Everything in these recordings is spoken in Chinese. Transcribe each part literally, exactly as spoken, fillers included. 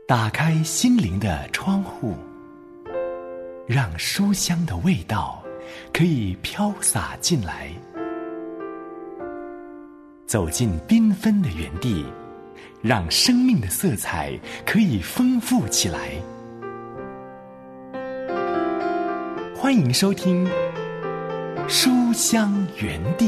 打开心灵的窗户，让书香的味道可以飘洒进来。走进缤纷的园地，让生命的色彩可以丰富起来。欢迎收听书香园地。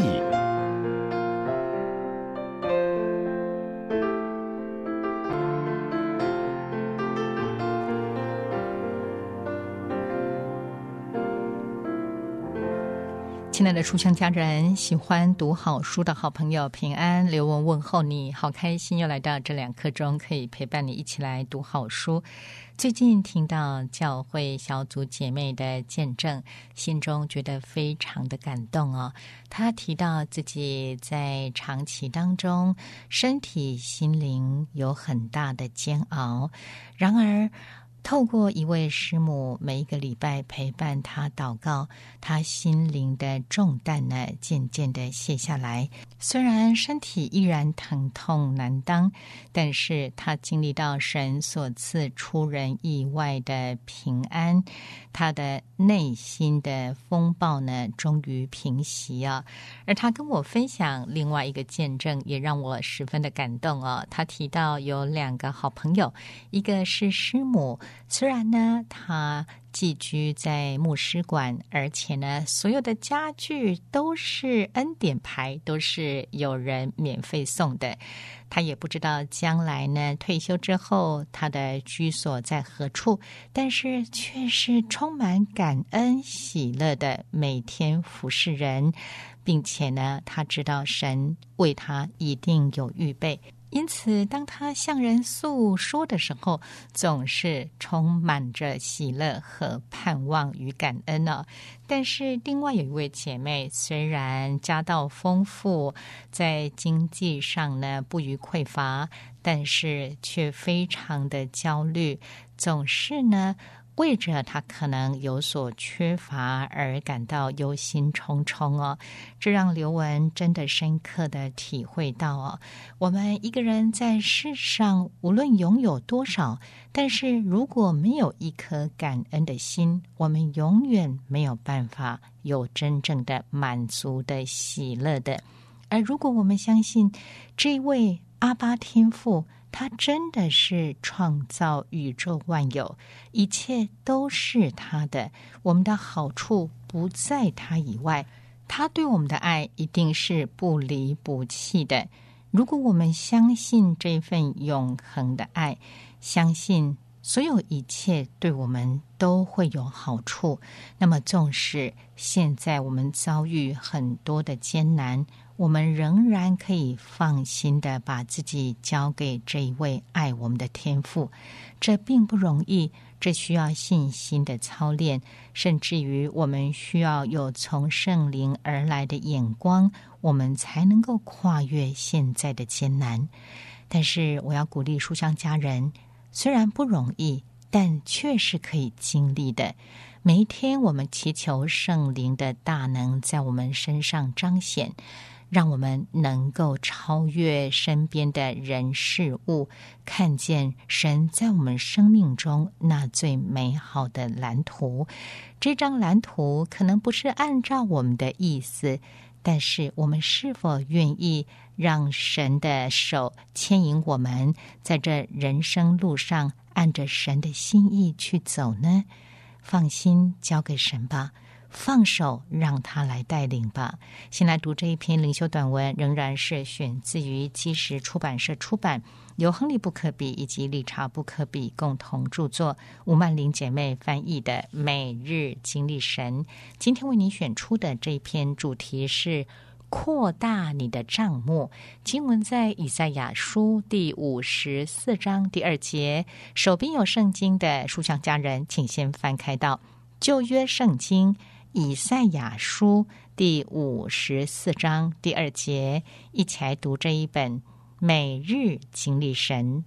亲爱的书香家人，喜欢读好书的好朋友平安，刘文问候你，好开心又来到这两刻钟，可以陪伴你一起来读好书。最近听到教会小组姐妹的见证，心中觉得非常的感动哦。她提到自己在长期当中，身体心灵有很大的煎熬，然而透过一位师母每一个礼拜陪伴他祷告，他心灵的重担呢渐渐的卸下来。虽然身体依然疼痛难当，但是他经历到神所赐出人意外的平安，他的内心的风暴呢终于平息啊。而他跟我分享另外一个见证，也让我十分的感动哦。他提到有两个好朋友，一个是师母，虽然呢他寄居在牧师馆，而且呢所有的家具都是恩典牌，都是有人免费送的。他也不知道将来呢退休之后他的居所在何处，但是却是充满感恩喜乐的每天服侍人，并且呢他知道神为他一定有预备，因此当他向人诉说的时候，总是充满着喜乐和盼望与感恩呢、哦。但是另外有一位姐妹，虽然家道丰富，在经济上呢不予匮乏，但是却非常的焦虑，总是呢为着他可能有所缺乏而感到忧心忡忡哦。这让刘文真的深刻的体会到哦，我们一个人在世上无论拥有多少，但是如果没有一颗感恩的心，我们永远没有办法有真正的满足的喜乐的。而如果我们相信这位阿爸天父，他真的是创造宇宙万有，一切都是他的，我们的好处不在他以外，他对我们的爱一定是不离不弃的。如果我们相信这份永恒的爱，相信所有一切对我们都会有好处，那么纵使现在我们遭遇很多的艰难，我们仍然可以放心的把自己交给这一位爱我们的天父。这并不容易，这需要信心的操练，甚至于我们需要有从圣灵而来的眼光，我们才能够跨越现在的艰难。但是我要鼓励书香家人，虽然不容易，但却是可以经历的。每一天我们祈求圣灵的大能在我们身上彰显，让我们能够超越身边的人事物，看见神在我们生命中那最美好的蓝图。这张蓝图可能不是按照我们的意思，但是我们是否愿意让神的手牵引我们，在这人生路上按着神的心意去走呢？放心交给神吧，放手让他来带领吧。先来读这一篇灵修短文，仍然是选自于基石出版社出版，由亨利布克比以及理查布克比共同著作，吴曼玲姐妹翻译的《每日经历神》。今天为你选出的这一篇主题是扩大你的帐幕，经文在以赛亚书第五十四章第二节。手边有圣经的书香家人，请先翻开到旧约圣经以赛亚书第五十四章第二节，一起来读这一本每日经历神。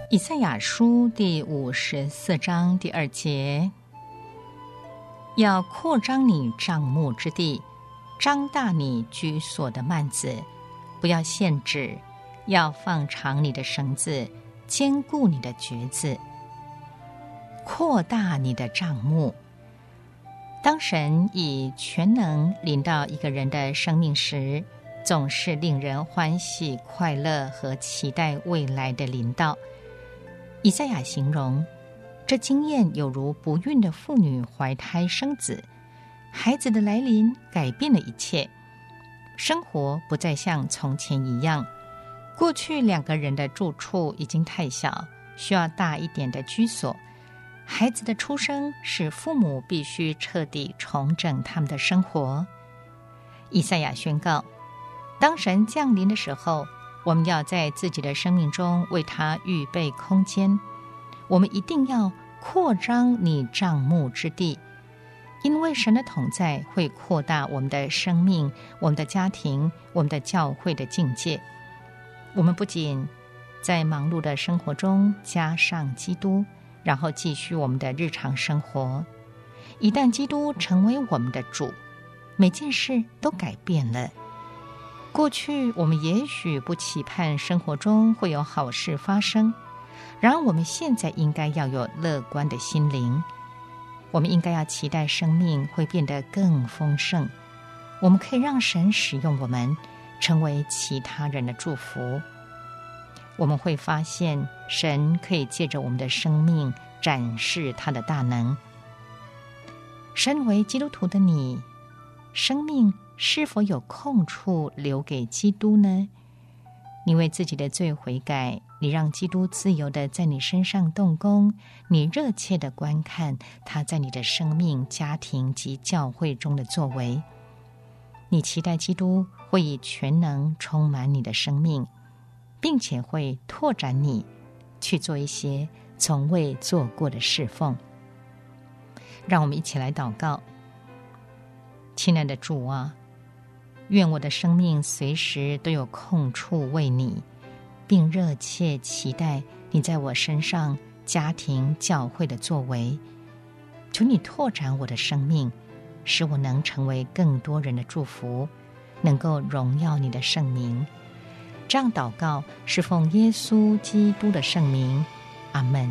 以赛亚书第五十四章第二节，要扩张你帐幕之地，张大你居所的幔子，不要限制，要放长你的绳子，坚固你的橛子，扩大你的帐幕。当神以全能临到一个人的生命时，总是令人欢喜快乐和期待未来的临到。以赛亚形容这经验有如不孕的妇女怀胎生子，孩子的来临改变了一切，生活不再像从前一样。过去两个人的住处已经太小，需要大一点的居所。孩子的出生使父母必须彻底重整他们的生活。以赛亚宣告，当神降临的时候，我们要在自己的生命中为他预备空间。我们一定要扩张你帐幕之地，因为神的同在会扩大我们的生命、我们的家庭、我们的教会的境界。我们不仅在忙碌的生活中加上基督，然后继续我们的日常生活。一旦基督成为我们的主，每件事都改变了。过去我们也许不期盼生活中会有好事发生，然而我们现在应该要有乐观的心灵。我们应该要期待生命会变得更丰盛，我们可以让神使用我们，成为其他人的祝福。我们会发现神可以借着我们的生命展示他的大能。身为基督徒的你，生命是否有空处留给基督呢？你为自己的罪悔改，你让基督自由地在你身上动工，你热切地观看他在你的生命、家庭及教会中的作为。你期待基督会以全能充满你的生命，并且会拓展你去做一些从未做过的侍奉。让我们一起来祷告。亲爱的主啊，愿我的生命随时都有空处为你，并热切期待你在我身上、家庭、教会的作为。求你拓展我的生命，使我能成为更多人的祝福，能够荣耀你的圣名。这样祷告是奉耶稣基督的圣名，阿们。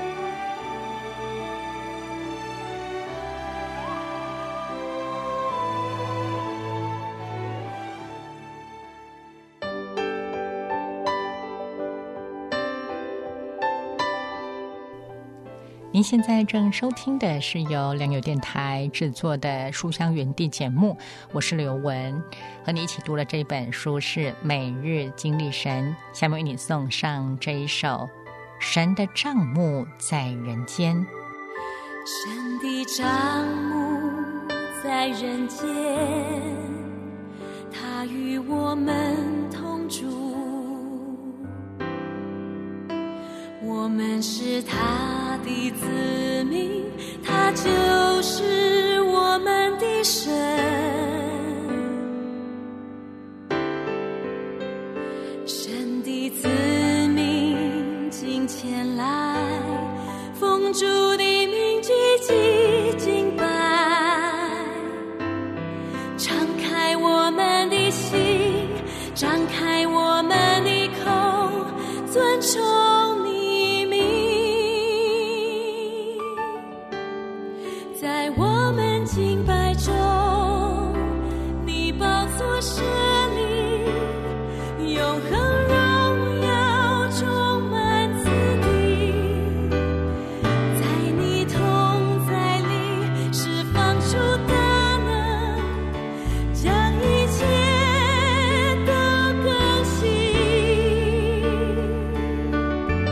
您现在正收听的是由良友电台制作的书香园地节目，我是刘文，和你一起读的这本书是《每日经历神》。下面为你送上这一首《神的帐幕在人间》。 神的帐幕在人间，他与我们同住，我们是他的子民，他就是我们的神。神的子民今前来，奉主的名聚集敬拜，敞开我们的心，张开我们的口，尊崇敬拜中，你宝座设立，永恒荣耀充满此地，在你同在里释放出大能，将一切都更新。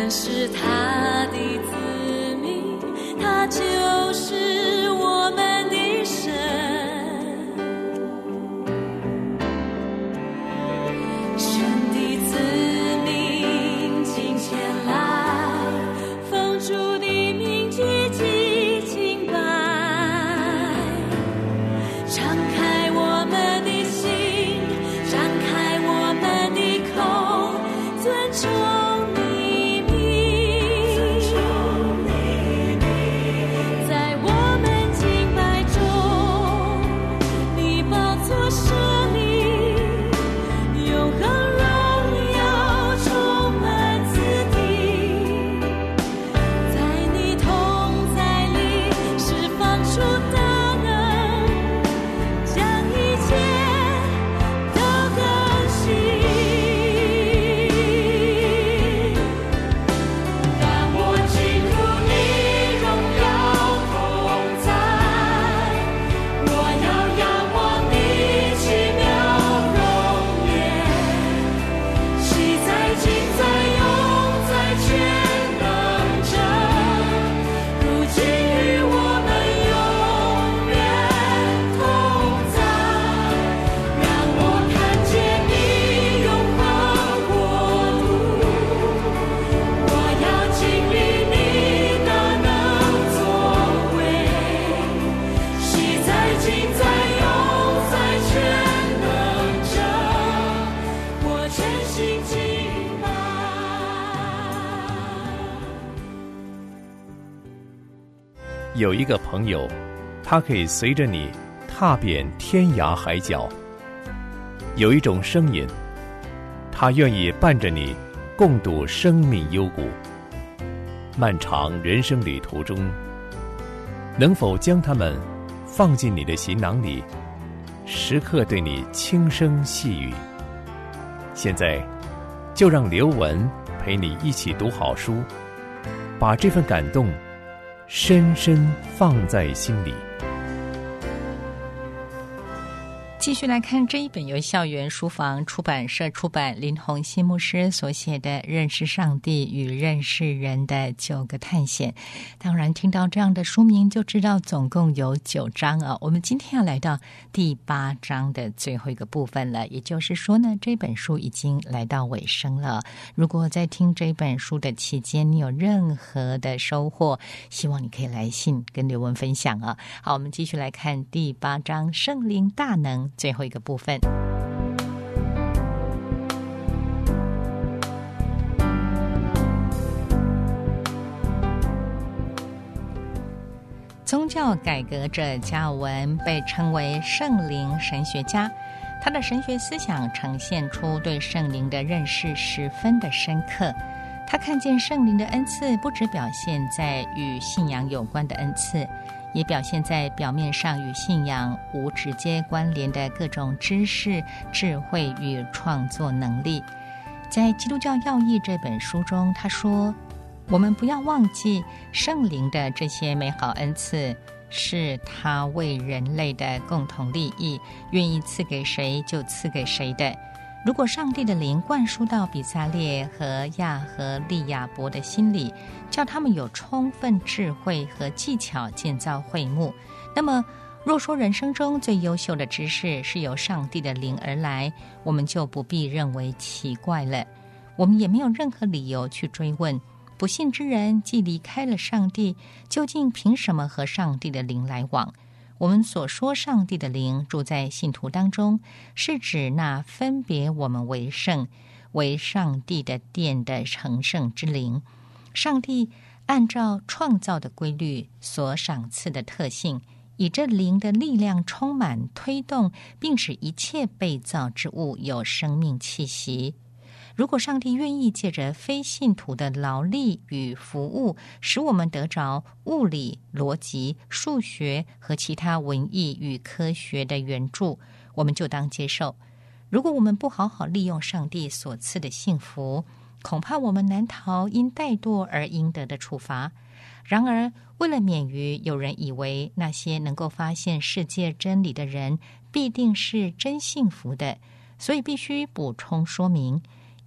们是他的子民，他就是我们的神。神的子民今前来，奉主的名聚集敬拜，敞开我们的心，张开我们的口，尊重有一个朋友，他可以随着你踏遍天涯海角。有一种声音，他愿意伴着你共度生命幽谷。漫长人生旅途中，能否将他们放进你的行囊里，时刻对你轻声细语？现在就让刘文陪你一起读好书，把这份感动深深放在心里。 继续来看这一本由校园书房出版社出版，林鸿信牧师所写的《认识上帝与认识人的九个探险》。当然听到这样的书名就知道总共有九章啊。我们今天要来到第八章的最后一个部分了，也就是说呢，这本书已经来到尾声了。如果在听这本书的期间你有任何的收获，希望你可以来信跟刘文分享啊。好，我们继续来看第八章圣灵大能最后一个部分。宗教改革者加尔文被称为圣灵神学家，他的神学思想呈现出对圣灵的认识十分的深刻。他看见圣灵的恩赐不只表现在与信仰有关的恩赐，也表现在表面上与信仰无直接关联的各种知识、智慧与创作能力。在《基督教要义》这本书中，他说，我们不要忘记圣灵的这些美好恩赐是他为人类的共同利益，愿意赐给谁就赐给谁的。如果上帝的灵灌输到比撒列和亚和利亚伯的心里，叫他们有充分智慧和技巧建造会幕，那么若说人生中最优秀的知识是由上帝的灵而来，我们就不必认为奇怪了。我们也没有任何理由去追问，不信之人既离开了上帝，究竟凭什么和上帝的灵来往？我们所说上帝的灵住在信徒当中，是指那分别我们为圣、为上帝的殿的成圣之灵。上帝按照创造的规律所赏赐的特性，以这灵的力量充满、推动，并使一切被造之物有生命气息。如果上帝愿意借着非信徒的劳力与服务，使我们得着物理、逻辑、数学和其他文艺与科学的援助，我们就当接受。如果我们不好好利用上帝所赐的幸福，恐怕我们难逃因怠惰而应得的处罚。然而，为了免于有人以为那些能够发现世界真理的人必定是真幸福的，所以必须补充说明，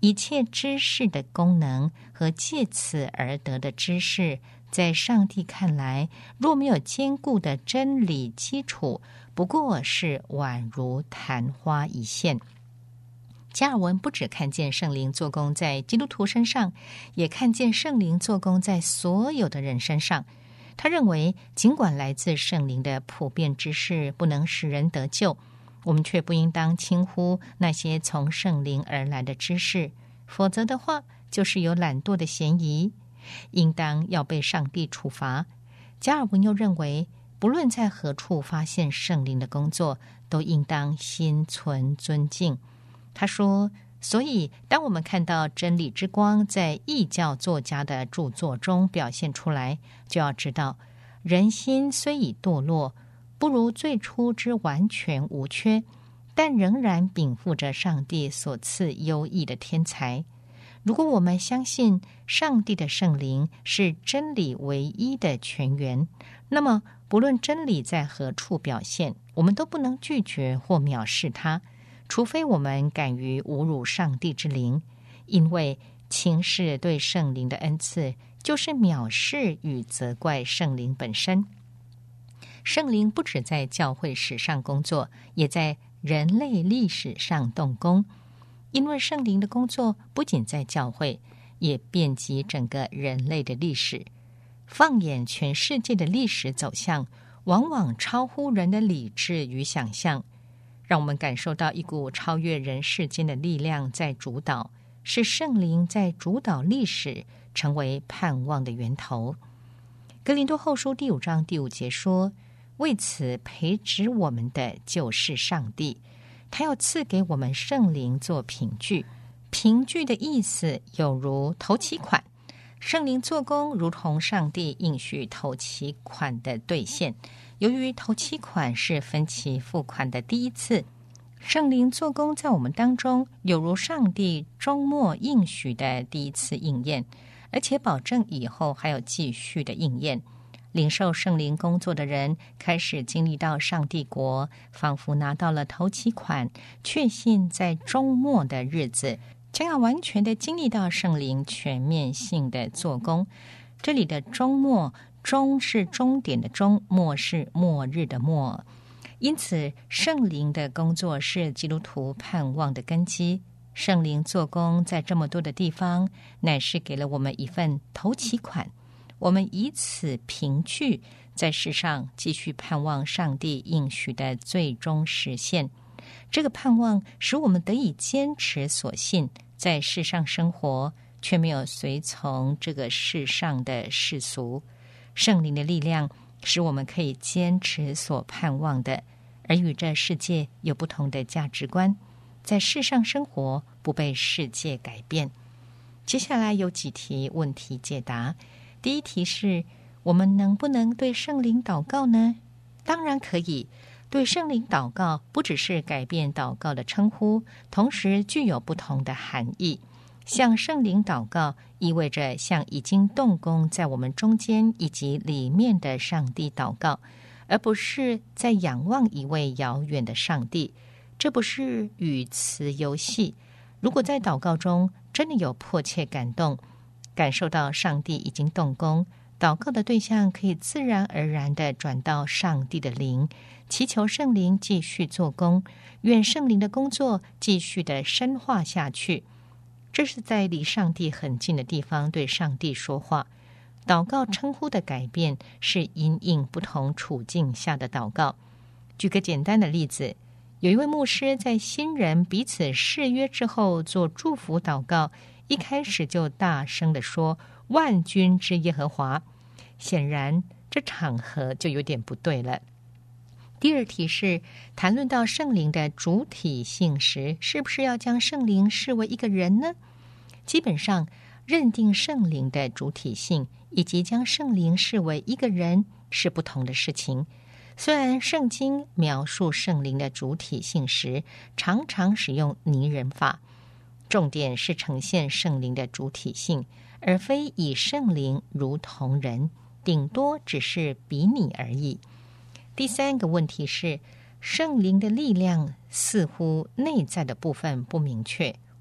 一切知识的功能和借此而得的知识，在上帝看来，若没有坚固的真理基础，不过是宛如昙花一现。加尔文不只看见圣灵做工在基督徒身上，也看见圣灵做工在所有的人身上。他认为，尽管来自圣灵的普遍知识不能使人得救，我们却不应当轻忽那些从圣灵而来的知识，否则的话，就是有懒惰的嫌疑，应当要被上帝处罚。加尔文又认为，不论在何处发现圣灵的工作，都应当心存尊敬。他说，所以当我们看到真理之光在异教作家的著作中表现出来，就要知道，人心虽已堕落，不如最初之完全无缺，但仍然禀赋着上帝所赐优异的天才。如果我们相信上帝的圣灵是真理唯一的泉源，那么不论真理在何处表现，我们都不能拒绝或藐视它，除非我们敢于侮辱上帝之灵，因为轻视对圣灵的恩赐，就是藐视与责怪圣灵本身。圣灵不只在教会史上工作，也在人类历史上动工，因为圣灵的工作不仅在教会，也遍及整个人类的历史。放眼全世界的历史走向，往往超乎人的理智与想象，让我们感受到一股超越人世间的力量在主导，是圣灵在主导历史，成为盼望的源头。哥林多后书第五章第五节说，为此培植我们的就是上帝，他要赐给我们圣灵做凭据。凭据的意思有如头期款，圣灵做工如同上帝应许头期款的兑现。由于头期款是分期付款的第一次，圣灵做工在我们当中有如上帝终末应许的第一次应验，而且保证以后还有继续的应验。领受圣灵工作的人开始经历到上帝国，仿佛拿到了头期款，确信在终末的日子将要完全的经历到圣灵全面性的做工。这里的终末，终是终点的终，末是末日的末。因此圣灵的工作是基督徒盼望的根基。圣灵做工在这么多的地方，乃是给了我们一份头期款，我们以此凭据，在世上继续盼望上帝应许的最终实现。这个盼望使我们得以坚持所信，在世上生活，却没有随从这个世上的世俗。圣灵的力量使我们可以坚持所盼望的，而与这世界有不同的价值观，在世上生活不被世界改变。接下来有几题问题解答。第一题是，我们能不能对圣灵祷告呢？当然可以。对圣灵祷告不只是改变祷告的称呼，同时具有不同的含义。向圣灵祷告意味着向已经动工在我们中间以及里面的上帝祷告，而不是在仰望一位遥远的上帝。这不是语词游戏。如果在祷告中真的有迫切感动，感受到上帝已经动工，祷告的对象可以自然而然地转到上帝的灵，祈求圣灵继续做工，愿圣灵的工作继续地深化下去。这是在离上帝很近的地方对上帝说话。祷告称呼的改变是因应不同处境下的祷告。举个简单的例子，有一位牧师在新人彼此誓约之后做祝福祷告，一开始就大声地说万军之耶和华，显然这场合就有点不对了。第二题是，谈论到圣灵的主体性时，是不是要将圣灵视为一个人呢？基本上，认定圣灵的主体性以及将圣灵视为一个人是不同的事情。虽然圣经描述圣灵的主体性时，常常使用拟人法，重点是呈现圣灵的主体性，而非以圣灵如同人，顶多只是比拟而已。第三个问题是，圣灵的力量似乎内在的部分不明确，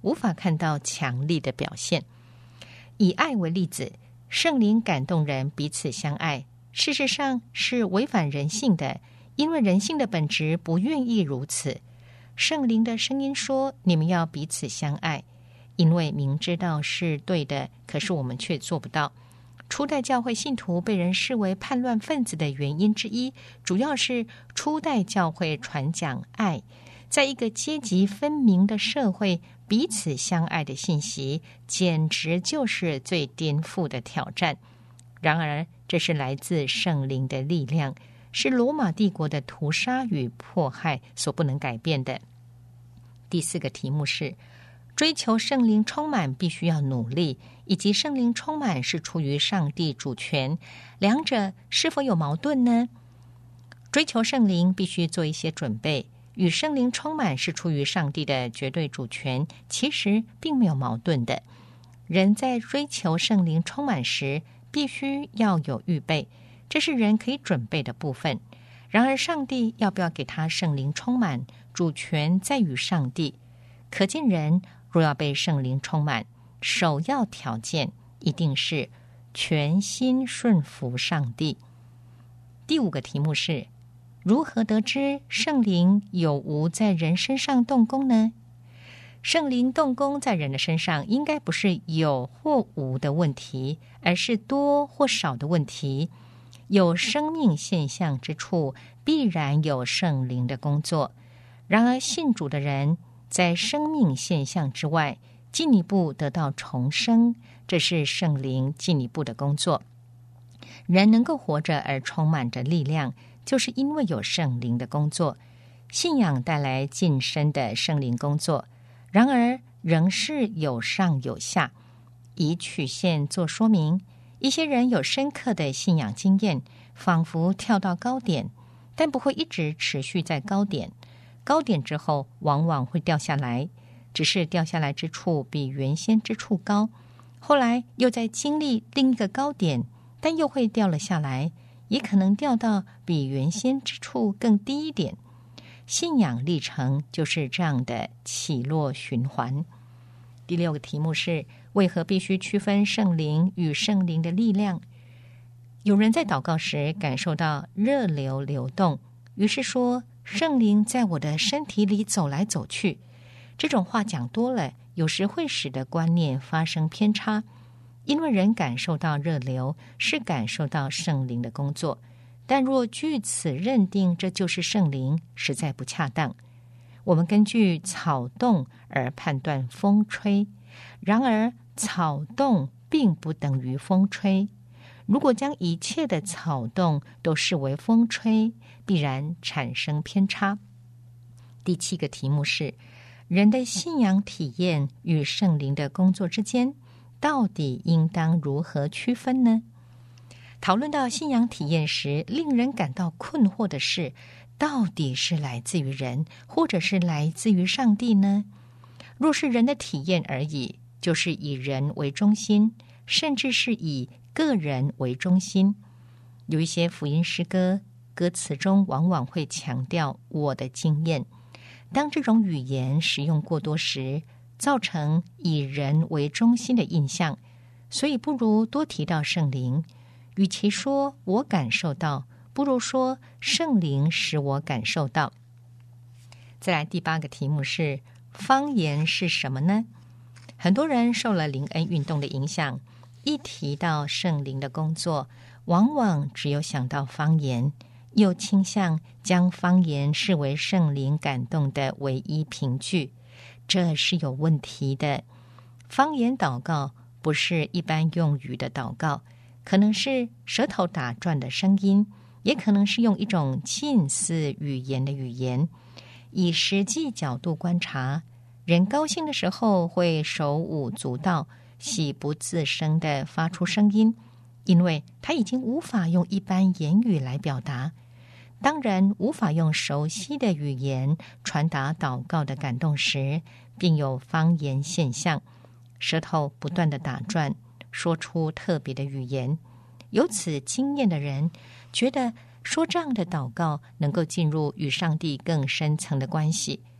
无法看到强力的表现。以爱为例子，圣灵感动人彼此相爱，事实上是违反人性的，因为人性的本质不愿意如此。圣灵的声音说，你们要彼此相爱，因为明知道是对的，可是我们却做不到。初代教会信徒被人视为叛乱分子的原因之一，主要是初代教会传讲爱，在一个阶级分明的社会，彼此相爱的信息简直就是最颠覆的挑战。然而这是来自圣灵的力量，是罗马帝国的屠杀与迫害所不能改变的。第四个题目是追求圣灵充满必须要努力，以及圣灵充满是出于上帝主权，两者是否有矛盾呢？追求圣灵必须做一些准备，与圣灵充满是出于上帝的绝对主权，其实并没有矛盾的。人在追求圣灵充满时必须要有预备，这是人可以准备的部分。然而上帝要不要给他圣灵充满，主权在于上帝。可见人若要被圣灵充满，首要条件一定是全心顺服上帝。第五个题目是如何得知圣灵有无在人身上动工呢？圣灵动工在人的身上应该不是有或无的问题，而是多或少的问题。有生命现象之处，必然有圣灵的工作。然而信主的人在生命现象之外进一步得到重生，这是圣灵进一步的工作。人能够活着而充满着力量，就是因为有圣灵的工作。信仰带来晋升的圣灵工作，然而仍是有上有下。以曲线做说明，一些人有深刻的信仰经验，仿佛跳到高点，但不会一直持续在高点。高点之后往往会掉下来，只是掉下来之处比原先之处高，后来又在经历另一个高点，但又会掉了下来，也可能掉到比原先之处更低一点。信仰历程就是这样的起落循环。第六个题目是为何必须区分圣灵与圣灵的力量？有人在祷告时感受到热流流动，于是说圣灵在我的身体里走来走去。这种话讲多了，有时会使得观念发生偏差，因为人感受到热流是感受到圣灵的工作，但若据此认定这就是圣灵，实在不恰当。我们根据草动而判断风吹，然而草动并不等于风吹。如果将一切的草动都视为风吹，必然产生偏差。第七个题目是人的信仰体验与圣灵的工作之间到底应当如何区分呢？讨论到信仰体验时，令人感到困惑的是，到底是来自于人，或者是来自于上帝呢？若是人的体验而已，就是以人为中心，甚至是以个人为中心。有一些福音诗歌，歌词中往往会强调我的经验。当这种语言使用过多时，造成以人为中心的印象，所以不如多提到圣灵。与其说我感受到，不如说圣灵使我感受到。再来第八个题目是方言是什么呢？很多人受了灵恩运动的影响，一提到圣灵的工作，往往只有想到方言，又倾向将方言视为圣灵感动的唯一凭据，这是有问题的。方言祷告不是一般用语的祷告，可能是舌头打转的声音，也可能是用一种近似语言的语言。以实际角度观察，人高兴的时候会手舞足蹈，喜不自胜地发出声音，因为他已经无法用一般言语来表达。当人无法用熟悉的语言传达祷告的感动时，并有方言现象，舌头不断地打转，说出特别的语言。有此经验的人觉得说这样的祷告能够进入与上帝更深层的关系。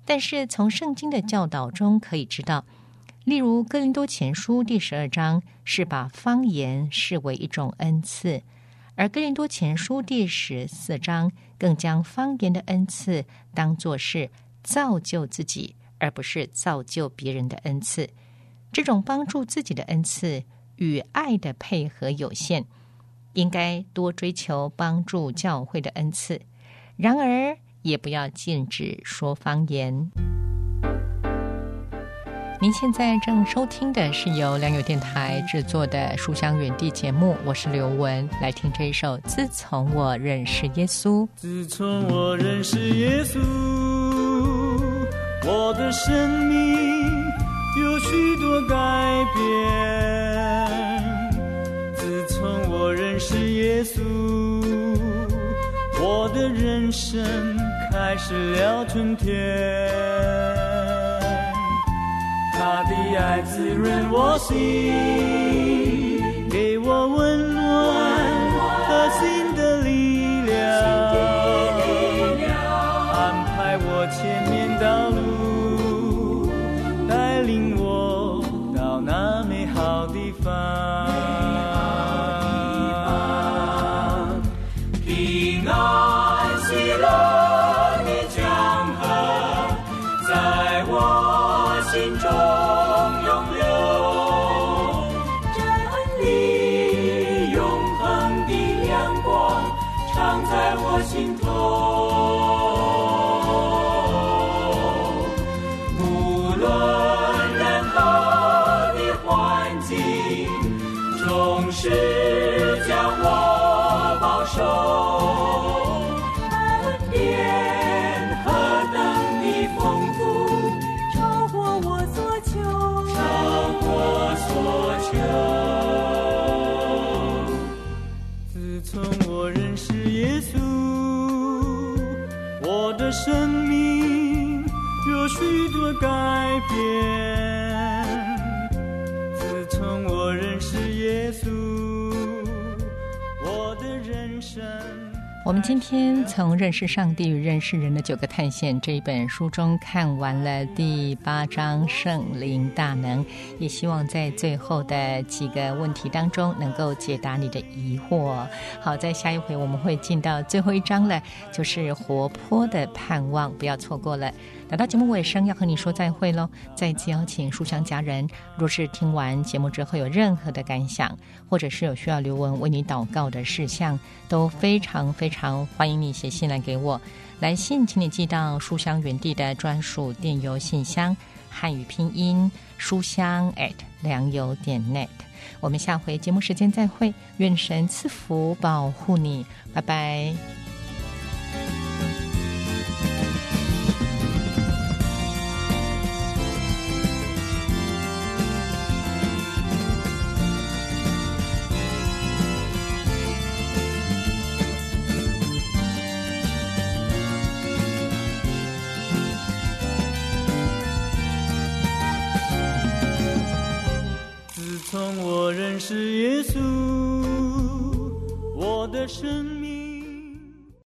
但是从圣经的教导中可以知道，例如哥林多前书第十二章是把方言视为一种恩赐，而哥林多前书第十四章更将方言的恩赐当作是造就自己而不是造就别人的恩赐。这种帮助自己的恩赐与爱的配合有限，应该多追求帮助教会的恩赐，然而也不要禁止说方言。您现在正收听的是由良友电台制作的书香园地节目，我是刘雯，来听这一首《自从我认识耶稣》。 自从我认识耶稣，我的生命有许多改变。自从我认识耶稣，我的人生开始了春天。他的爱滋润我心，给我温暖和新的力量，安排我前面道路，带领我到那美好地方。平安喜乐的江河在我心中永留，真理永恒的亮光常在我心头。无论任何的环境，总是将我保守。恩典何等的丰富， 超过我所求， 超过所求。自从我认识耶稣，我的生命有许多改变。自从我认识耶稣，我的人生。 我们今天从认识上帝与认识人的九个探险这一本书中看完了第八章圣灵大能，也希望在最后的几个问题当中能够解答你的疑惑。好，在下一回我们会进到最后一章了，就是活泼的盼望，不要错过了。来到节目尾声，要和你说再会咯。再次邀请书香家人，若是听完节目之后有任何的感想，或者是有需要刘雯为你祷告的事项，都非常非常欢迎你写信来给我。来信请你寄到书香园地的专属电邮信箱，汉语拼音书香 at 良友点 net。 我们下回节目时间再会，愿神赐福保护你，拜拜。 自从我认识耶稣，我的生命